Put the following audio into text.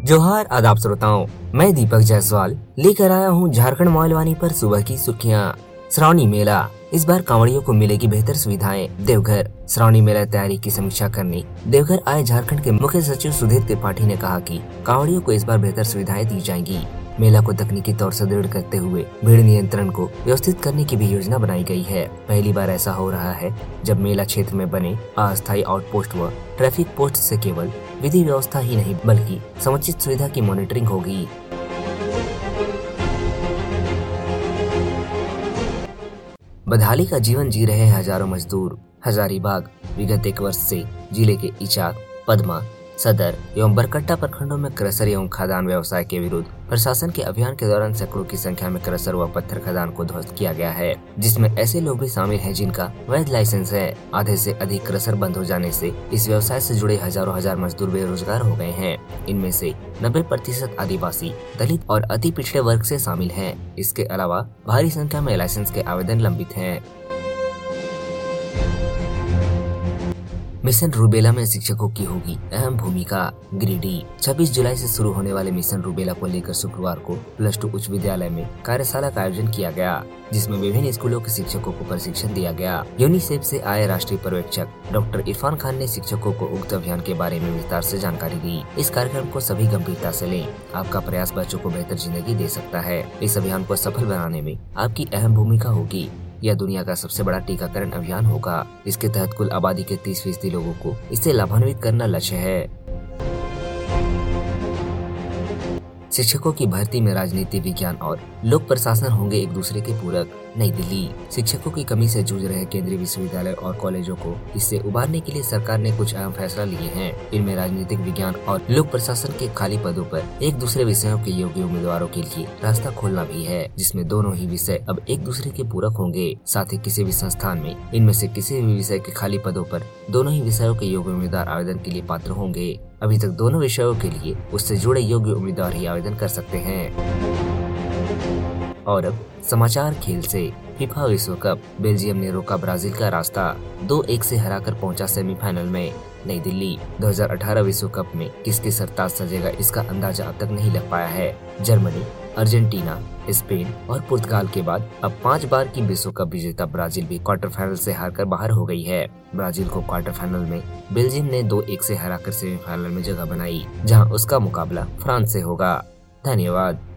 जोहार आदाब श्रोताओं, मैं दीपक जायसवाल लेकर आया हूँ झारखंड मॉलवानी पर सुबह की सुर्खियाँ। श्रावणी मेला, इस बार कांवड़ियों को मिलेगी बेहतर सुविधाएं। देवघर, श्रावणी मेला तैयारी की समीक्षा करने देवघर आए झारखंड के मुख्य सचिव सुधीर त्रिपाठी ने कहा कि कांवड़ियों को इस बार बेहतर सुविधाएं दी जाएंगी। मेला को तकनीकी तौर से दृढ़ करते हुए भीड़ नियंत्रण को व्यवस्थित करने की भी योजना बनाई गई है। पहली बार ऐसा हो रहा है जब मेला क्षेत्र में बने अस्थायी आउटपोस्ट व ट्रैफिक पोस्ट से केवल विधि व्यवस्था ही नहीं बल्कि समुचित सुविधा की मॉनिटरिंग होगी। बदहाली का जीवन जी रहे हजारों मजदूर। हजारीबाग विगत एक वर्ष से जिले के इचाक, पदमा, सदर एवं बरकट्टा प्रखंडों में क्रशर एवं खदान व्यवसाय के विरुद्ध प्रशासन के अभियान के दौरान सैकड़ों की संख्या में क्रशर व पत्थर खदान को ध्वस्त किया गया है, जिसमें ऐसे लोग भी शामिल हैं जिनका वैध लाइसेंस है। आधे से अधिक क्रशर बंद हो जाने से इस व्यवसाय से जुड़े हजारों हजार मजदूर बेरोजगार हो गए हैं। इनमें से 90% आदिवासी, दलित और अति पिछड़े वर्ग से शामिल हैं। इसके अलावा भारी संख्या में लाइसेंस के आवेदन लंबित हैं। मिशन रूबेला में शिक्षकों की होगी अहम भूमिका। गिरिडीह, 26 जुलाई से शुरू होने वाले मिशन रूबेला को लेकर शुक्रवार को +2 उच्च विद्यालय में कार्यशाला का आयोजन किया गया, जिसमें विभिन्न स्कूलों के शिक्षकों को प्रशिक्षण दिया गया। यूनिसेफ से आए राष्ट्रीय पर्यवेक्षक डॉक्टर इरफान खान ने शिक्षकों को उक्त अभियान के बारे में विस्तार से जानकारी दी। इस कार्यक्रम को सभी गंभीरता से लें। आपका प्रयास बच्चों को बेहतर जिंदगी दे सकता है। इस अभियान को सफल बनाने में आपकी अहम भूमिका होगी। यह दुनिया का सबसे बड़ा टीकाकरण अभियान होगा। इसके तहत कुल आबादी के 30% लोगों को इससे लाभान्वित करना लक्ष्य है। शिक्षकों की भर्ती में राजनीति, विज्ञान और लोक प्रशासन होंगे एक दूसरे के पूरक। नई दिल्ली, शिक्षकों की कमी से जूझ रहे केंद्रीय विश्वविद्यालय और कॉलेजों को इससे उबारने के लिए सरकार ने कुछ अहम फैसला लिए हैं। इनमें राजनीतिक विज्ञान और लोक प्रशासन के खाली पदों पर एक दूसरे विषयों के योग्य उम्मीदवारों के लिए रास्ता खोलना भी है, जिसमें दोनों ही विषय अब एक दूसरे के पूरक होंगे। साथ ही किसी भी संस्थान में इनमें से किसी भी विषय के खाली पदों पर दोनों ही विषयों के योग्य उम्मीदवार आवेदन के लिए पात्र होंगे। अभी तक दोनों विषयों के लिए उससे जुड़े योग्य उम्मीदवार ही आवेदन कर सकते हैं। और अब समाचार खेल से। फीफा विश्व कप, बेल्जियम ने रोका ब्राजील का रास्ता, 2-1 से हराकर पहुंचा सेमीफाइनल में। नई दिल्ली, 2018 विश्व कप में किसके सरताज सजेगा इसका अंदाजा अब तक नहीं लग पाया है। जर्मनी, अर्जेंटीना, स्पेन और पुर्तगाल के बाद अब 5 बार की विश्व कप विजेता ब्राजील भी क्वार्टर फाइनल से हारकर बाहर हो गई है। ब्राजील को क्वार्टर फाइनल में बेल्जियम ने 2-1 से हराकर सेमीफाइनल में जगह बनाई, जहां उसका मुकाबला फ्रांस से होगा। धन्यवाद।